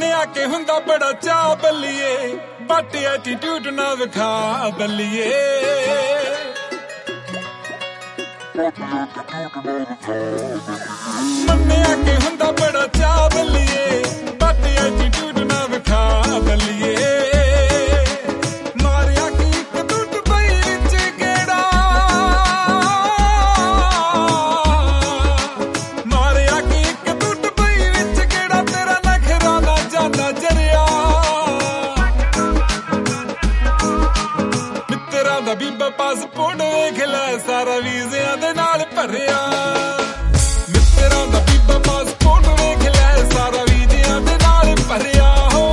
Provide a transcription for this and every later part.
ਮੰਨਿਆ ਕਿ ਹੁੰਦਾ ਬੜਾ ਚਾਹ ਬੱਲੀਏ, ਬਟ ਐਟੀਟਿਊਡ ਨਾ ਵਿਖਾ ਬੱਲੀਏ। ਮੰਨਿਆ ਕਿ ਹੁੰਦਾ ਬੜਾ ਚਾਹ ਬੱਲੀਏ, ਬਟ ਐਟੀਟਿਊਡ ਨਾ ਵਿਖਾ ਬੱਲੀਏ। ਮਾਰਿਆ ਕਿ ਇੱਕ ਤੂੰ ਦੁਬਈ ਵਿੱਚ ਗੇੜਾ, ਮਾਰਿਆ ਕਿ ਇੱਕ ਤੂੰ ਦੁਬਈ ਵਿੱਚ ਗੇੜਾ, ਤੇਰਾ ਨਖਰਾ ਨਾ ਜਾਂਦਾ ਜਰਿਆ। ਮਿੱਤਰਾਂ ਦਾ ਬੀਬਾ ਪਾਸਪੋਰਟ ਵੇਖ ਲੈ, ਸਾਰਾ ਵੀਜ਼ਿਆਂ ਦੇ ਨਾਲ ਭਰਿਆ। ਮਿੱਤਰਾਂ ਦਾ ਬੀਬਾ ਪਾਸਪੋਰਟ ਵੇਖ ਲੈ, ਸਾਰਾ ਵੀਜ਼ਿਆਂ ਦੇ ਨਾਲ ਭਰਿਆ।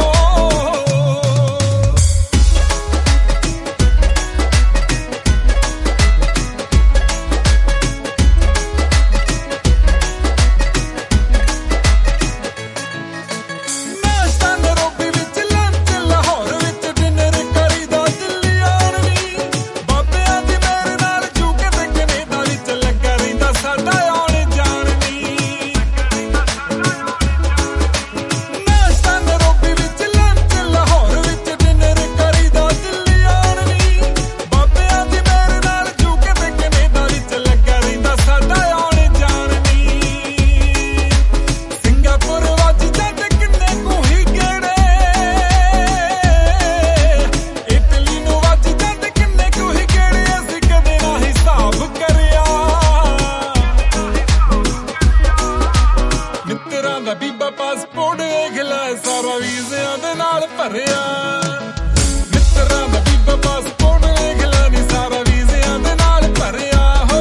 ਬੀਬਾ ਪਾਸਪੋਰਟ ਵੇਖ ਲੈ, ਸਾਰਾ ਵੀਜ਼ਿਆਂ ਦੇ ਨਾਲ ਭਰਿਆ। ਮਿੱਤਰਾਂ ਦਾ ਬੀਬਾ ਪਾਸਪੋਰਟ ਵੇਖ ਲੈ ਨੀ, ਸਾਰਾ ਵੀਜ਼ਿਆਂ ਦੇ ਨਾਲ ਭਰਿਆ।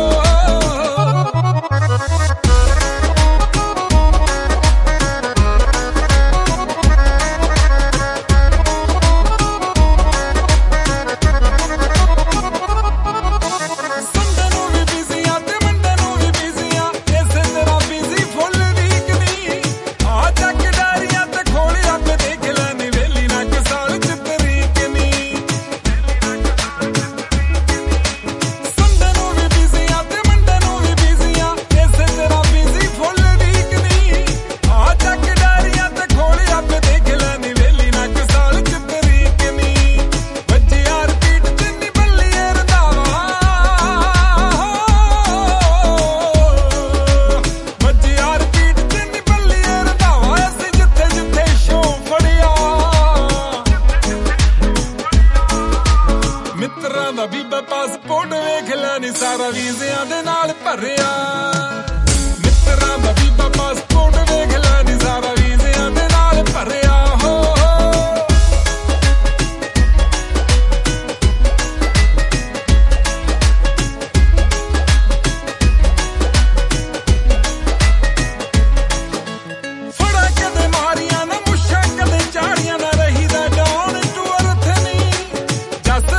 ਮਿੱਤਰਾਂ ਦਾ ਬੀਬਾ ਪਾਸਪੋਰਟ ਵੇਖ ਲੈ ਨੀ, ਸਾਰਾ ਵੀਜ਼ਿਆਂ ਦੇ ਨਾਲ ਭਰਿਆ। ਮਿੱਤਰਾਂ ਦਾ ਬੀਬਾ ਪਾਸਪੋਰਟ ਵੇਖ ਲੈ ਨੀ, ਸਾਰਾ ਵੀਜ਼ਿਆਂ ਦੇ ਨਾਲ ਭਰਿਆ। ਫੜਾ ਕਦੇ ਮਾਰੀਆਂ ਨਾ ਮੁੱਛਾਂ, ਕਦੇ ਚਾੜੀਆਂ ਨਾ ਰਹੀਦਾ ਡਾਊਨ ਟੂ ਅਰਥ ਨੀ। ਜੱਸ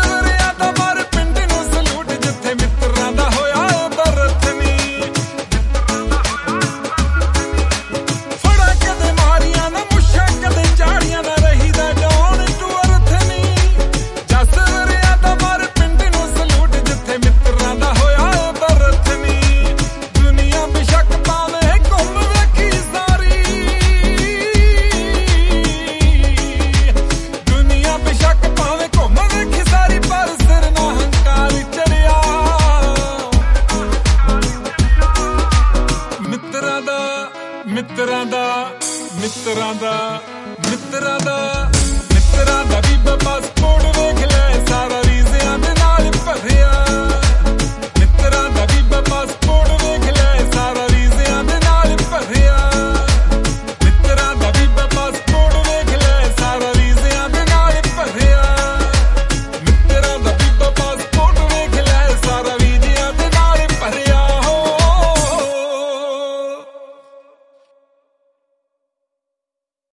ਮਿੱਤਰਾਂ ਦਾ ਬੀਬਾ ਪਾਸਪੋਰਟ ਵੇਖ